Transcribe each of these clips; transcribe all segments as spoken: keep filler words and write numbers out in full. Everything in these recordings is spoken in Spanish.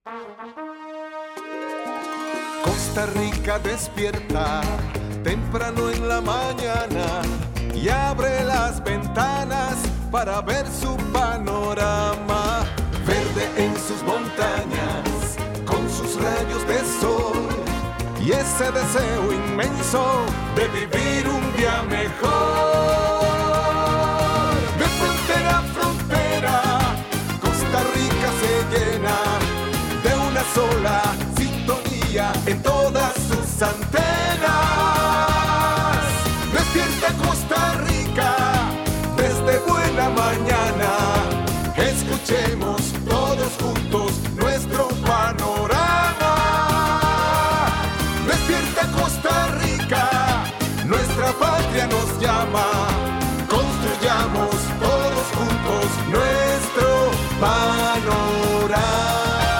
Costa Rica despierta temprano en la mañana y abre las ventanas para ver su panorama. Verde en sus montañas, con sus rayos de sol y ese deseo inmenso de vivir un día mejor. De frontera a frontera, Costa Rica se llena de una sola sintonía en todas sus antenas. Despierta Costa Rica desde buena mañana. Escuchemos todos juntos nuestro panorama. Despierta Costa Rica, nuestra patria nos llama. Construyamos todos juntos nuestro panorama.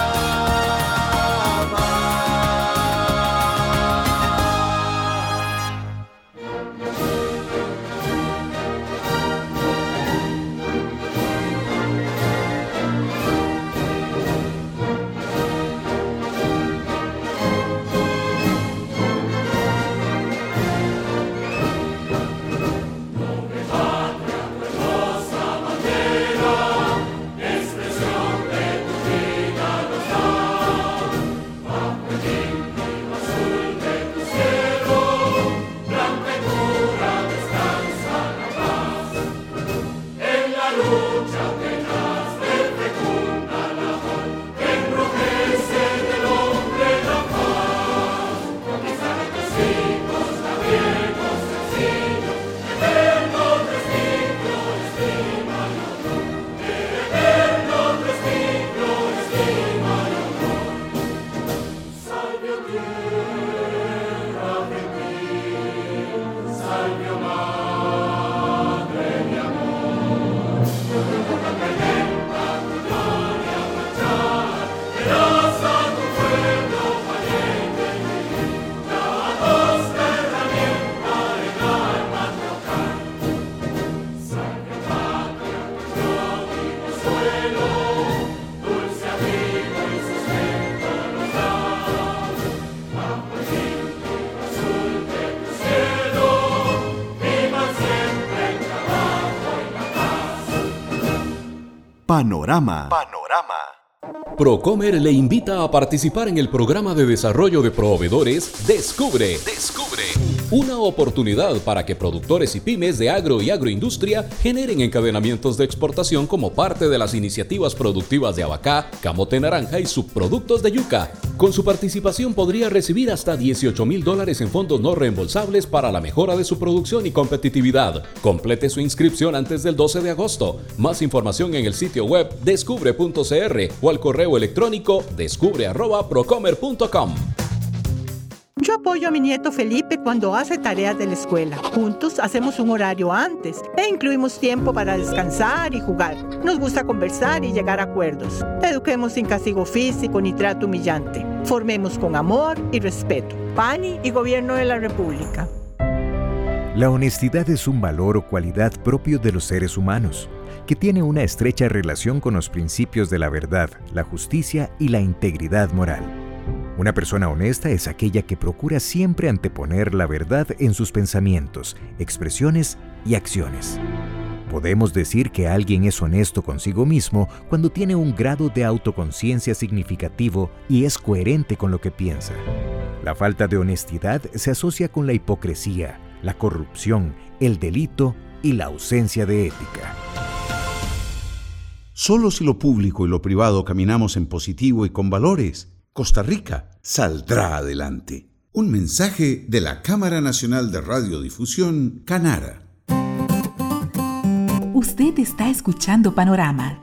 Panorama. Panorama. Procomer le invita a participar en el programa de desarrollo de proveedores Descubre. Descubre. Una oportunidad para que productores y pymes de agro y agroindustria generen encadenamientos de exportación como parte de las iniciativas productivas de abacá, camote naranja y subproductos de yuca. Con su participación podría recibir hasta dieciocho mil dólares en fondos no reembolsables para la mejora de su producción y competitividad. Complete su inscripción antes del doce de agosto. Más información en el sitio web descubre punto c r o al correo electrónico descubre arroba procomer punto com. Yo apoyo a mi nieto Felipe cuando hace tareas de la escuela. Juntos hacemos un horario antes e incluimos tiempo para descansar y jugar. Nos gusta conversar y llegar a acuerdos. Eduquemos sin castigo físico ni trato humillante. Formemos con amor y respeto. P A N I y Gobierno de la República. La honestidad es un valor o cualidad propio de los seres humanos, que tiene una estrecha relación con los principios de la verdad, la justicia y la integridad moral. Una persona honesta es aquella que procura siempre anteponer la verdad en sus pensamientos, expresiones y acciones. Podemos decir que alguien es honesto consigo mismo cuando tiene un grado de autoconciencia significativo y es coherente con lo que piensa. La falta de honestidad se asocia con la hipocresía, la corrupción, el delito y la ausencia de ética. Solo si lo público y lo privado caminamos en positivo y con valores, Costa Rica saldrá adelante. Un mensaje de la Cámara Nacional de Radiodifusión, Canara. Usted está escuchando Panorama.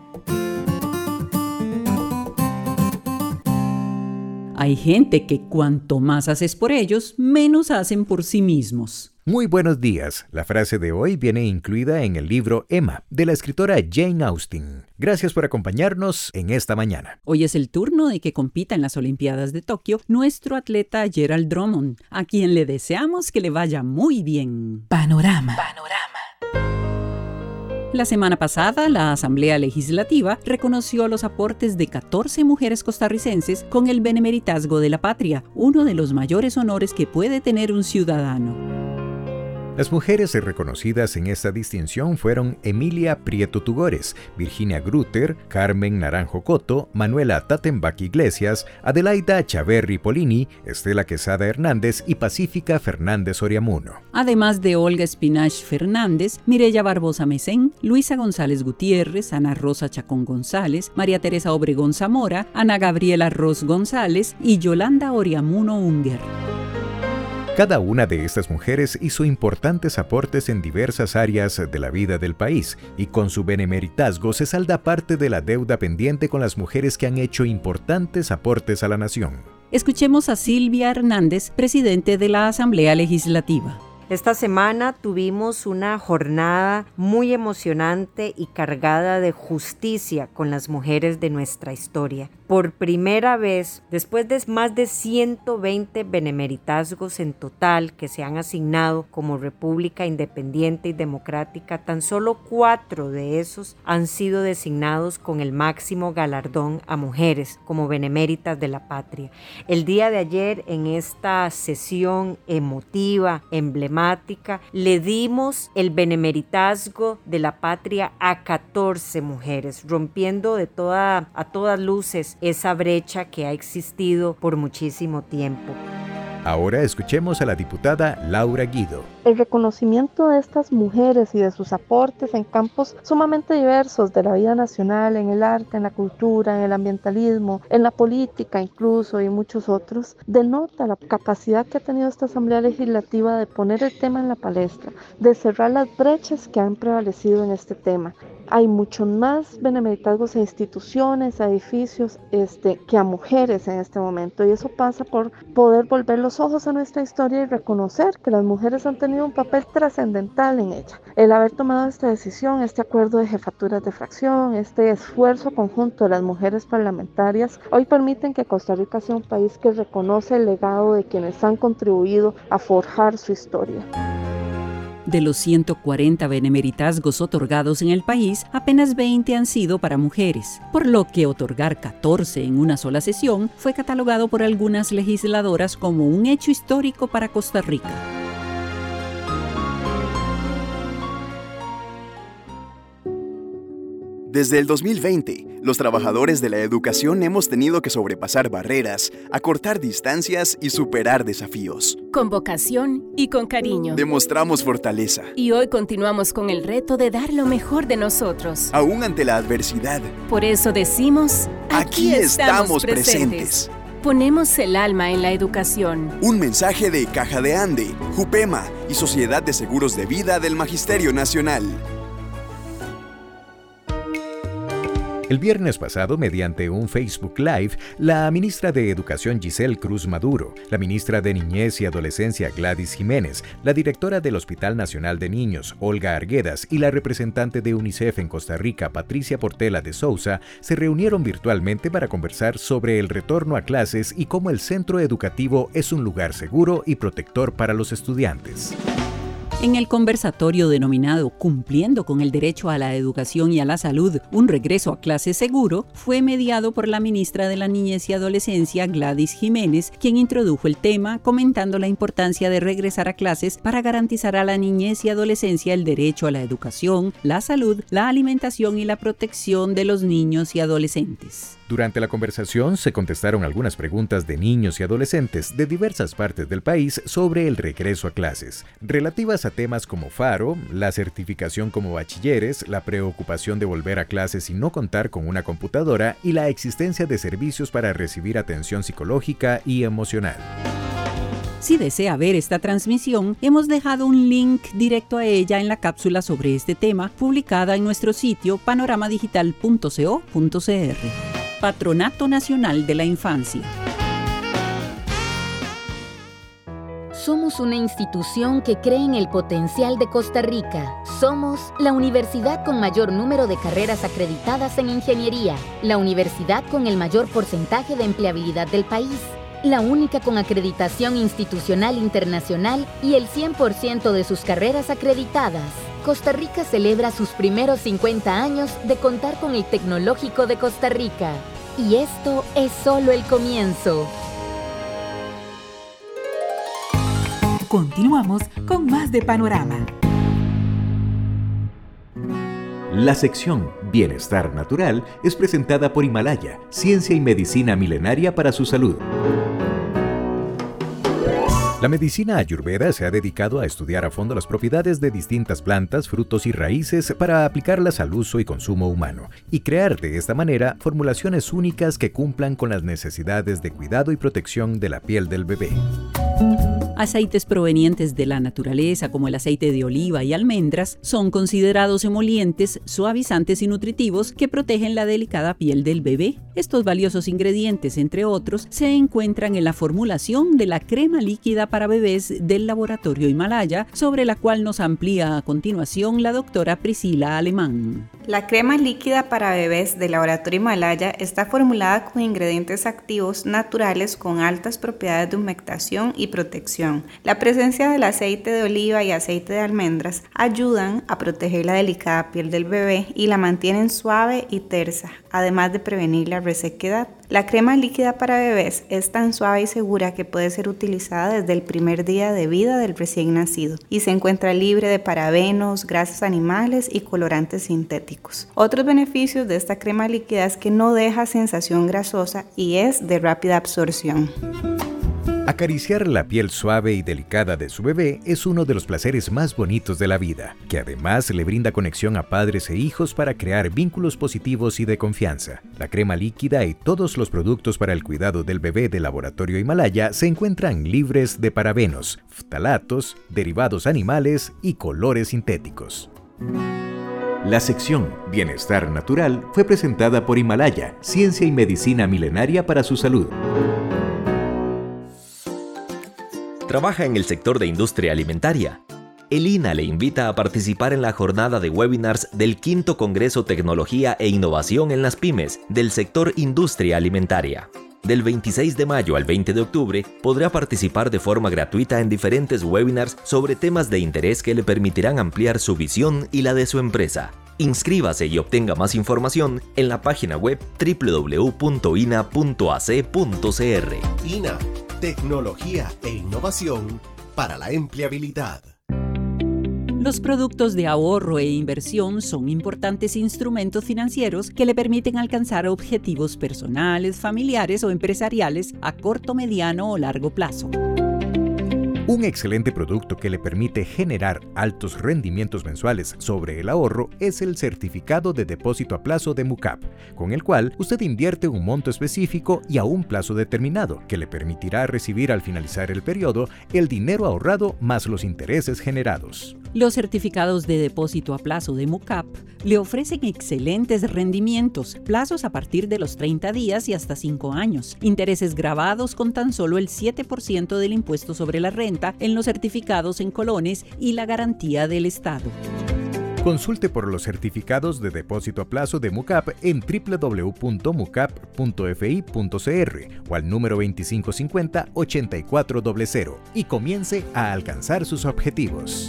Hay gente que cuanto más haces por ellos, menos hacen por sí mismos. Muy buenos días. La frase de hoy viene incluida en el libro Emma, de la escritora Jane Austen. Gracias por acompañarnos en esta mañana. Hoy es el turno de que compita en las Olimpiadas de Tokio nuestro atleta Gerald Drummond, a quien le deseamos que le vaya muy bien. Panorama. Panorama. La semana pasada, la Asamblea Legislativa reconoció los aportes de catorce mujeres costarricenses con el Benemeritazgo de la Patria, uno de los mayores honores que puede tener un ciudadano. Las mujeres reconocidas en esta distinción fueron Emilia Prieto Tugores, Virginia Grutter, Carmen Naranjo Coto, Manuela Tattenbach Iglesias, Adelaida Chaverri Polini, Estela Quesada Hernández y Pacífica Fernández Oriamuno. Además de Olga Espinach Fernández, Mireya Barbosa Mesén, Luisa González Gutiérrez, Ana Rosa Chacón González, María Teresa Obregón Zamora, Ana Gabriela Ros González y Yolanda Oriamuno Unger. Cada una de estas mujeres hizo importantes aportes en diversas áreas de la vida del país y con su benemeritazgo se salda parte de la deuda pendiente con las mujeres que han hecho importantes aportes a la nación. Escuchemos a Silvia Hernández, presidente de la Asamblea Legislativa. Esta semana tuvimos una jornada muy emocionante y cargada de justicia con las mujeres de nuestra historia. Por primera vez, después de más de ciento veinte benemeritazgos en total que se han asignado como República Independiente y Democrática, tan solo cuatro de esos han sido designados con el máximo galardón a mujeres como beneméritas de la patria. El día de ayer, en esta sesión emotiva, emblemática, le dimos el benemeritazgo de la patria a catorce mujeres, rompiendo de toda, a todas luces esa brecha que ha existido por muchísimo tiempo. Ahora escuchemos a la diputada Laura Guido. El reconocimiento de estas mujeres y de sus aportes en campos sumamente diversos de la vida nacional, en el arte, en la cultura, en el ambientalismo, en la política incluso y muchos otros, denota la capacidad que ha tenido esta Asamblea Legislativa de poner el tema en la palestra, de cerrar las brechas que han prevalecido en este tema. Hay mucho más benemeritazgos a instituciones, a edificios, este, que a mujeres en este momento, y eso pasa por poder volver los ojos a nuestra historia y reconocer que las mujeres han tenido un papel trascendental en ella. El haber tomado esta decisión, este acuerdo de jefaturas de fracción, este esfuerzo conjunto de las mujeres parlamentarias, hoy permiten que Costa Rica sea un país que reconoce el legado de quienes han contribuido a forjar su historia. De los ciento cuarenta benemeritazgos otorgados en el país, apenas veinte han sido para mujeres, por lo que otorgar catorce en una sola sesión fue catalogado por algunas legisladoras como un hecho histórico para Costa Rica. Desde el dos mil veinte, los trabajadores de la educación hemos tenido que sobrepasar barreras, acortar distancias y superar desafíos. Con vocación y con cariño. Demostramos fortaleza. Y hoy continuamos con el reto de dar lo mejor de nosotros. Aún ante la adversidad. Por eso decimos, aquí, aquí estamos presentes. presentes. Ponemos el alma en la educación. Un mensaje de Caja de Ande, Jupema y Sociedad de Seguros de Vida del Magisterio Nacional. El viernes pasado, mediante un Facebook Live, la ministra de Educación Giselle Cruz Maduro, la ministra de Niñez y Adolescencia Gladys Jiménez, la directora del Hospital Nacional de Niños Olga Arguedas y la representante de UNICEF en Costa Rica Patricia Portela de Sousa se reunieron virtualmente para conversar sobre el retorno a clases y cómo el centro educativo es un lugar seguro y protector para los estudiantes. En el conversatorio denominado Cumpliendo con el Derecho a la Educación y a la Salud, un regreso a clases seguro, fue mediado por la ministra de la Niñez y Adolescencia, Gladys Jiménez, quien introdujo el tema comentando la importancia de regresar a clases para garantizar a la niñez y adolescencia el derecho a la educación, la salud, la alimentación y la protección de los niños y adolescentes. Durante la conversación se contestaron algunas preguntas de niños y adolescentes de diversas partes del país sobre el regreso a clases, relativas a temas como Faro, la certificación como bachilleres, la preocupación de volver a clases y no contar con una computadora y la existencia de servicios para recibir atención psicológica y emocional. Si desea ver esta transmisión, hemos dejado un link directo a ella en la cápsula sobre este tema, publicada en nuestro sitio panorama digital punto co punto c r. Patronato Nacional de la Infancia. Somos una institución que cree en el potencial de Costa Rica. Somos la universidad con mayor número de carreras acreditadas en ingeniería, la universidad con el mayor porcentaje de empleabilidad del país, la única con acreditación institucional internacional y el cien por ciento de sus carreras acreditadas. Costa Rica celebra sus primeros cincuenta años de contar con el Tecnológico de Costa Rica. Y esto es solo el comienzo. Continuamos con más de Panorama. La sección Bienestar Natural es presentada por Himalaya, ciencia y medicina milenaria para su salud. La medicina ayurveda se ha dedicado a estudiar a fondo las propiedades de distintas plantas, frutos y raíces para aplicarlas al uso y consumo humano, y crear de esta manera formulaciones únicas que cumplan con las necesidades de cuidado y protección de la piel del bebé. Aceites provenientes de la naturaleza, como el aceite de oliva y almendras, son considerados emolientes, suavizantes y nutritivos que protegen la delicada piel del bebé. Estos valiosos ingredientes, entre otros, se encuentran en la formulación de la crema líquida para bebés del laboratorio Himalaya, sobre la cual nos amplía a continuación la doctora Priscila Alemán. La crema líquida para bebés del laboratorio Himalaya está formulada con ingredientes activos naturales con altas propiedades de humectación y protección. La presencia del aceite de oliva y aceite de almendras ayudan a proteger la delicada piel del bebé y la mantienen suave y tersa, además de prevenir la resequedad. La crema líquida para bebés es tan suave y segura que puede ser utilizada desde el primer día de vida del recién nacido y se encuentra libre de parabenos, grasas animales y colorantes sintéticos. Otros beneficios de esta crema líquida es que no deja sensación grasosa y es de rápida absorción. Acariciar la piel suave y delicada de su bebé es uno de los placeres más bonitos de la vida, que además le brinda conexión a padres e hijos para crear vínculos positivos y de confianza. La crema líquida y todos los productos para el cuidado del bebé del laboratorio Himalaya se encuentran libres de parabenos, ftalatos, derivados animales y colores sintéticos. La sección Bienestar Natural fue presentada por Himalaya, ciencia y medicina milenaria para su salud. ¿Trabaja en el sector de industria alimentaria? El I N A le invita a participar en la jornada de webinars del quinto Congreso Tecnología e Innovación en las Pymes del sector industria alimentaria. Del veintiséis de mayo al veinte de octubre podrá participar de forma gratuita en diferentes webinars sobre temas de interés que le permitirán ampliar su visión y la de su empresa. Inscríbase y obtenga más información en la página web doble u doble u doble u punto i n a punto a c punto c r. I N A, tecnología e innovación para la empleabilidad. Los productos de ahorro e inversión son importantes instrumentos financieros que le permiten alcanzar objetivos personales, familiares o empresariales a corto, mediano o largo plazo. Un excelente producto que le permite generar altos rendimientos mensuales sobre el ahorro es el certificado de depósito a plazo de MUCAP, con el cual usted invierte un monto específico y a un plazo determinado, que le permitirá recibir al finalizar el periodo el dinero ahorrado más los intereses generados. Los certificados de depósito a plazo de MUCAP le ofrecen excelentes rendimientos, plazos a partir de los treinta días y hasta cinco años, intereses grabados con tan solo el siete por ciento del impuesto sobre la renta en los certificados en colones y la garantía del Estado. Consulte por los certificados de depósito a plazo de MUCAP en doble u doble u doble u punto mucap punto f i punto c r o al número veinticinco cincuenta ochenta y cuatro cero cero y comience a alcanzar sus objetivos.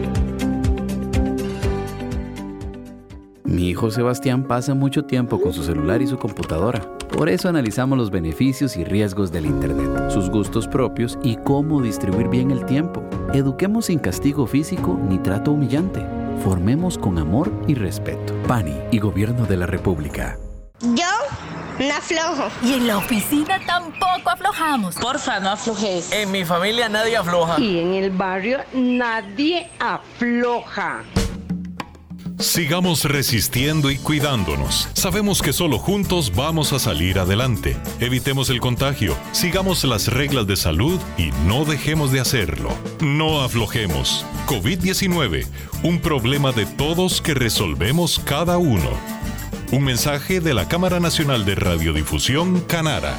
Mi hijo Sebastián pasa mucho tiempo con su celular y su computadora. Por eso analizamos los beneficios y riesgos del Internet, sus gustos propios y cómo distribuir bien el tiempo. Eduquemos sin castigo físico ni trato humillante. Formemos con amor y respeto. P A N I y Gobierno de la República. Yo no aflojo. Y en la oficina tampoco aflojamos. Porfa, no aflojes. En mi familia nadie afloja. Y en el barrio nadie afloja. Sigamos resistiendo y cuidándonos. Sabemos que solo juntos vamos a salir adelante. Evitemos el contagio, sigamos las reglas de salud y no dejemos de hacerlo. No aflojemos. COVID diecinueve, un problema de todos que resolvemos cada uno. Un mensaje de la Cámara Nacional de Radiodifusión, Canara.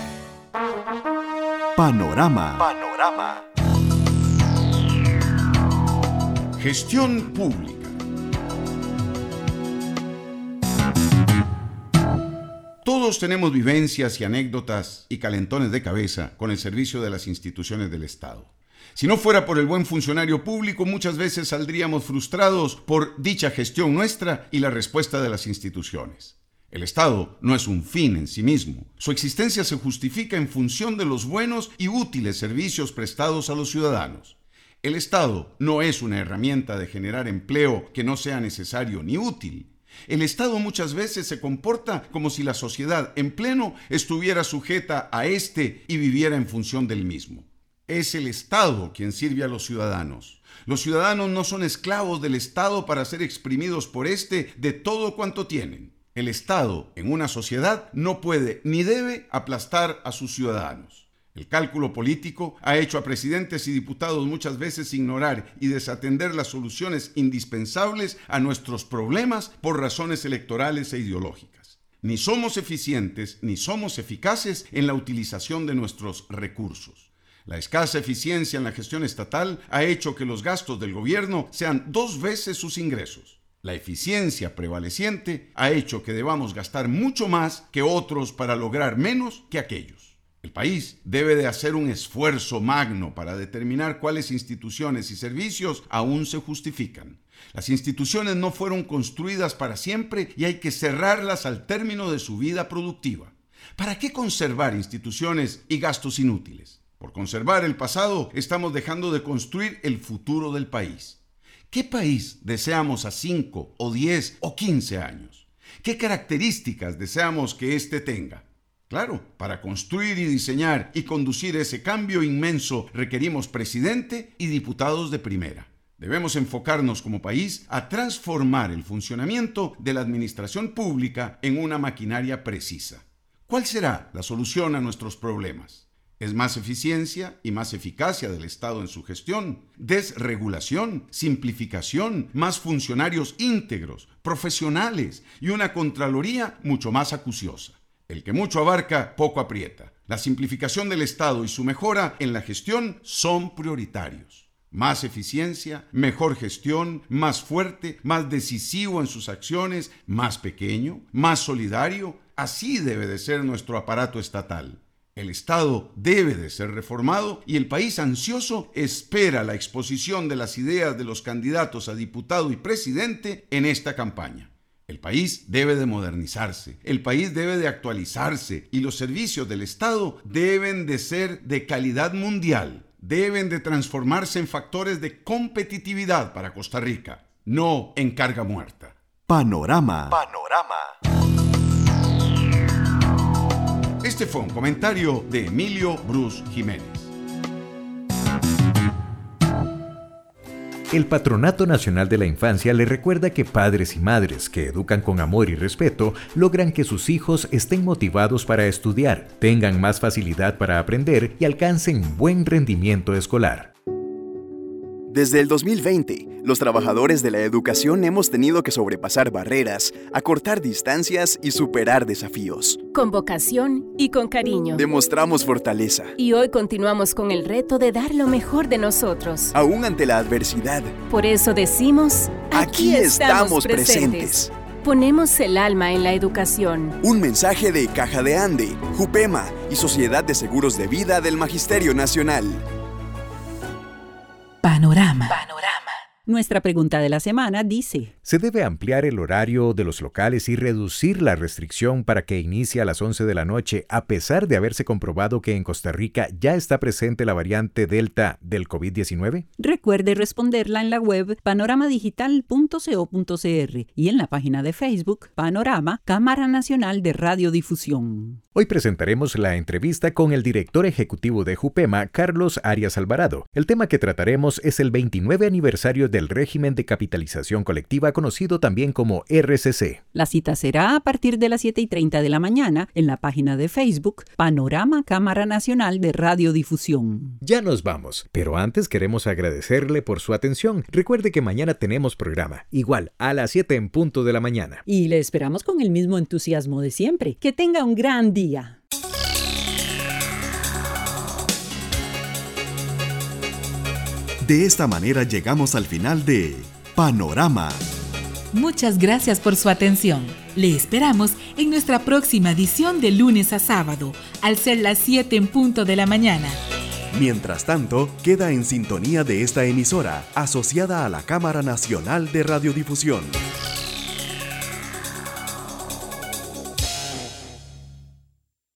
Panorama. Panorama. Gestión pública. Todos tenemos vivencias y anécdotas y calentones de cabeza con el servicio de las instituciones del Estado. Si no fuera por el buen funcionario público, muchas veces saldríamos frustrados por dicha gestión nuestra y la respuesta de las instituciones. El Estado no es un fin en sí mismo. Su existencia se justifica en función de los buenos y útiles servicios prestados a los ciudadanos. El Estado no es una herramienta de generar empleo que no sea necesario ni útil. El Estado muchas veces se comporta como si la sociedad en pleno estuviera sujeta a éste y viviera en función del mismo. Es el Estado quien sirve a los ciudadanos. Los ciudadanos no son esclavos del Estado para ser exprimidos por éste de todo cuanto tienen. El Estado, en una sociedad, no puede ni debe aplastar a sus ciudadanos. El cálculo político ha hecho a presidentes y diputados muchas veces ignorar y desatender las soluciones indispensables a nuestros problemas por razones electorales e ideológicas. Ni somos eficientes ni somos eficaces en la utilización de nuestros recursos. La escasa eficiencia en la gestión estatal ha hecho que los gastos del gobierno sean dos veces sus ingresos. La eficiencia prevaleciente ha hecho que debamos gastar mucho más que otros para lograr menos que aquellos. El país debe de hacer un esfuerzo magno para determinar cuáles instituciones y servicios aún se justifican. Las instituciones no fueron construidas para siempre y hay que cerrarlas al término de su vida productiva. ¿Para qué conservar instituciones y gastos inútiles? Por conservar el pasado, estamos dejando de construir el futuro del país. ¿Qué país deseamos a cinco o diez o quince años? ¿Qué características deseamos que éste tenga? Claro, para construir y diseñar y conducir ese cambio inmenso requerimos presidente y diputados de primera. Debemos enfocarnos como país a transformar el funcionamiento de la administración pública en una maquinaria precisa. ¿Cuál será la solución a nuestros problemas? Es más eficiencia y más eficacia del Estado en su gestión, desregulación, simplificación, más funcionarios íntegros, profesionales y una Contraloría mucho más acuciosa. El que mucho abarca, poco aprieta. La simplificación del Estado y su mejora en la gestión son prioritarios. Más eficiencia, mejor gestión, más fuerte, más decisivo en sus acciones, más pequeño, más solidario. Así debe de ser nuestro aparato estatal. El Estado debe de ser reformado y el país ansioso espera la exposición de las ideas de los candidatos a diputado y presidente en esta campaña. El país debe de modernizarse, el país debe de actualizarse y los servicios del Estado deben de ser de calidad mundial, deben de transformarse en factores de competitividad para Costa Rica, no en carga muerta. Panorama. Panorama. Este fue un comentario de Emilio Bruce Jiménez. El Patronato Nacional de la Infancia le recuerda que padres y madres que educan con amor y respeto logran que sus hijos estén motivados para estudiar, tengan más facilidad para aprender y alcancen buen rendimiento escolar. Desde el dos mil veinte, los trabajadores de la educación hemos tenido que sobrepasar barreras, acortar distancias y superar desafíos. Con vocación y con cariño. Demostramos fortaleza. Y hoy continuamos con el reto de dar lo mejor de nosotros. Aún ante la adversidad. Por eso decimos, aquí, aquí estamos, estamos presentes. presentes. Ponemos el alma en la educación. Un mensaje de Caja de Ande, Jupema y Sociedad de Seguros de Vida del Magisterio Nacional. Panorama. Panorama. Nuestra pregunta de la semana dice: ¿se debe ampliar el horario de los locales y reducir la restricción para que inicie a las once de la noche, a pesar de haberse comprobado que en Costa Rica ya está presente la variante Delta del COVID diecinueve? Recuerde responderla en la web panorama digital punto co punto cr y en la página de Facebook Panorama, Cámara Nacional de Radiodifusión. Hoy presentaremos la entrevista con el director ejecutivo de Jupema, Carlos Arias Alvarado. El tema que trataremos es el veintinueve aniversario del régimen de capitalización colectiva, conocido también como R C C. La cita será a partir de las siete y treinta de la mañana en la página de Facebook Panorama, Cámara Nacional de Radiodifusión. Ya nos vamos, pero antes queremos agradecerle por su atención. Recuerde que mañana tenemos programa, igual a las siete en punto de la mañana. Y le esperamos con el mismo entusiasmo de siempre. Que tenga un gran día. De esta manera llegamos al final de Panorama. Muchas gracias por su atención. Le esperamos en nuestra próxima edición de lunes a sábado, al ser las siete en punto de la mañana. Mientras tanto, queda en sintonía de esta emisora, asociada a la Cámara Nacional de Radiodifusión.